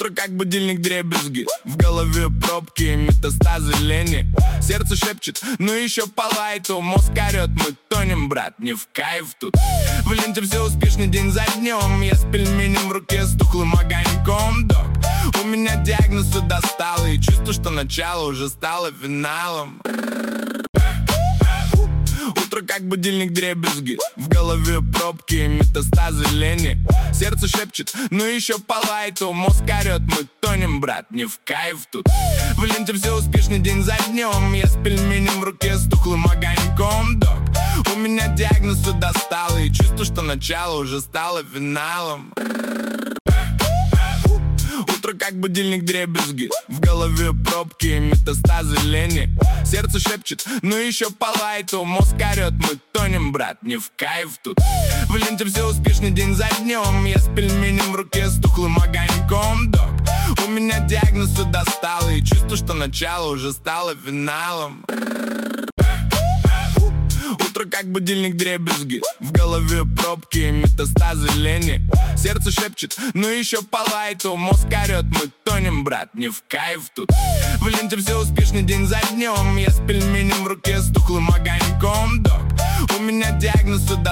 Утро как будильник, дребезги. В голове пробки, метастазы лени. Сердце шепчет, ну еще по лайту. Мозг орет, мы тонем, брат, не в кайф тут. В ленте все успешный день за днем. Я с пельменем в руке, с тухлым огоньком, док. У меня диагноз все достало, и чувство, что начало уже стало финалом. Утро как будильник, дребезги. В голове пробки, метастазы лени. Сердце шепчет, ну еще по лайту. Мозг орет, мы тонем, брат, не в кайф тут. В ленте все успешный день за днем. Я с пельменем в руке, с тухлым огоньком, док. У меня диагноз все достало, и чувство, что начало уже стало финалом. Утро как будильник, дребезги. В голове пробки, метастазы лени. Сердце шепчет, ну еще по лайту. Мозг орет, мы тонем, брат, не в кайф тут. В ленте все успешный день за днем. Я с пельменем в руке, с тухлым огоньком, док. У меня диагноз все достало, и чувство, что начало уже стало финалом. Утро как будильник, дребезги. В голове пробки, метастазы лени. Сердце шепчет, ну еще по лайту. Мозг орет, мы тонем, брат, не в кайф тут. В ленте все успешный день за днем. Я с пельменем в руке, с тухлым огоньком, док. У меня диагноз все